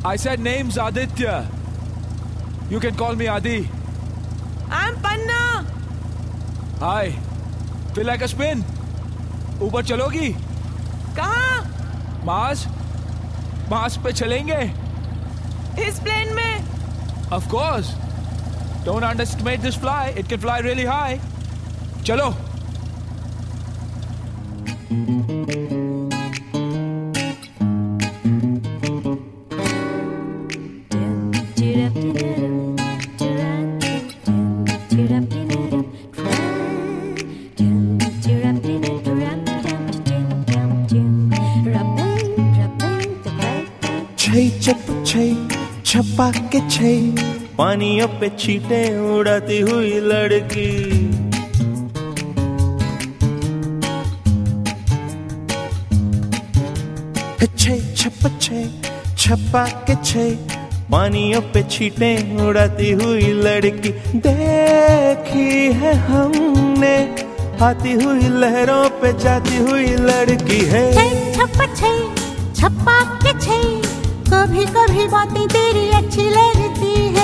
I said name's Aditya. You can call me Adi. I'm Panna. Hi. Feel like a spin? ऊपर चलोगी? कहाँ? Mars पे चलेंगे? इस plane में? Of course. Don't underestimate this fly. It can fly really high. चलो. छपा के छे पानियों पे छींटे उड़ाती हुई लड़की छपा के छे पानियों पे छींटे उड़ाती हुई लड़की देखी है हमने आती हुई लहरों पे जाती हुई लड़की है। छपा के छे कभी कभी बातें तेरी अच्छी लगती है।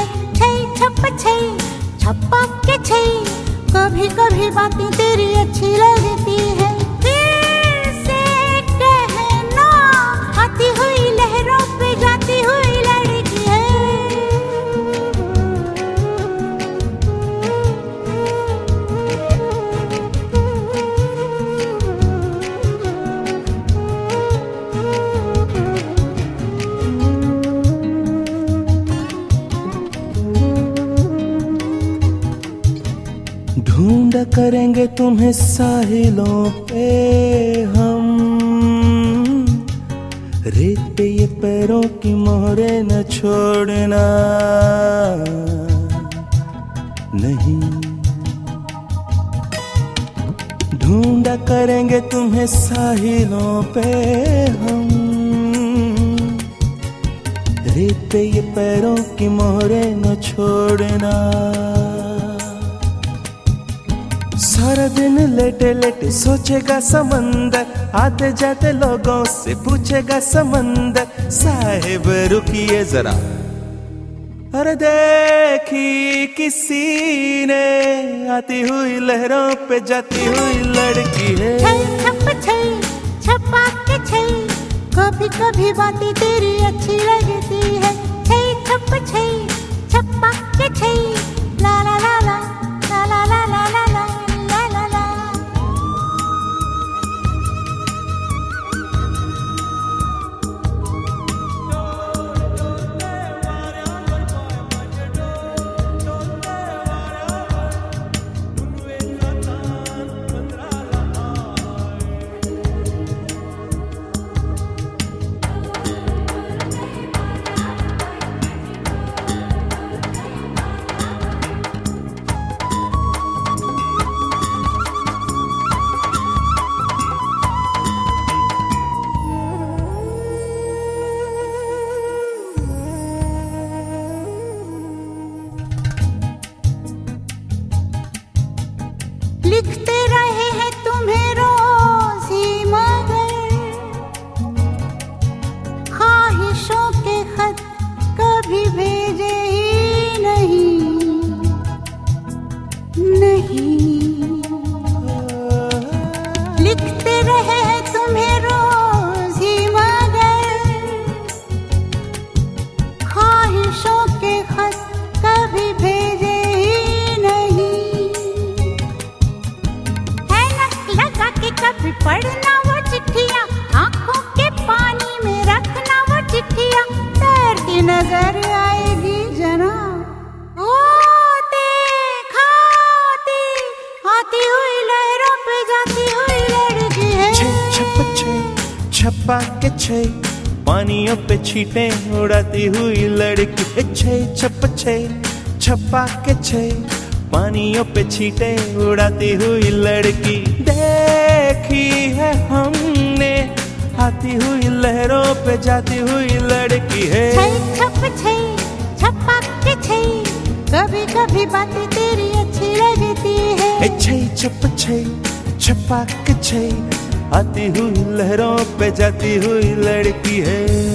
छपा के छे कभी कभी बातें तेरी अच्छी लगती है। फिर से कहना आती हुई लहरों पे जाती हुई लड़की है। ढूंढ करेंगे तुम्हें साहिलों पे हम, रेत पे ये पैरों की मोहरें न छोड़ना नहीं। ढूंढ करेंगे तुम्हें साहिलों पे हम, रेत पे ये पैरों की मोहरें न छोड़ना। सारा दिन लेटे लेटे सोचेगा समंदर, आते जाते लोगों से पूछेगा समंदर साहिब रुकिए जरा, अरे देखी किसी ने आती हुई लहरों पे जाती हुई लड़की है। छपा के छे कभी कभी बातें तेरी अच्छी लगती है। छपा के छे ला ला ला ला ला ला ला ला ला ला। लिखते रहे हैं तुम्हें रोज ही मगर ख्वाहिशों के खत कभी भेजे ही नहीं। लिखते रहे हैं तुम्हें रोज ही मगर ख्वाहिशों के खत कभी भेजे कभी पढ़ना वो चिट्ठियाँ, आंखों के पानी में रखना वो चिट्ठियाँ, तैरती नजर आएगी जना खाती आती हुई लहरों पे जाती हुई लड़की है। छपा के छे पानियों पे छींटे उड़ाती हुई लड़की। छपा के छे पानियों पे छींटे उड़ाती हुई लड़की देखी है हमने आती हुई लहरों पे जाती हुई लड़की है। छपा के छे कभी कभी बातें तेरी अच्छी लगती है। छपा के छे आती हुई लहरों पे जाती हुई लड़की है।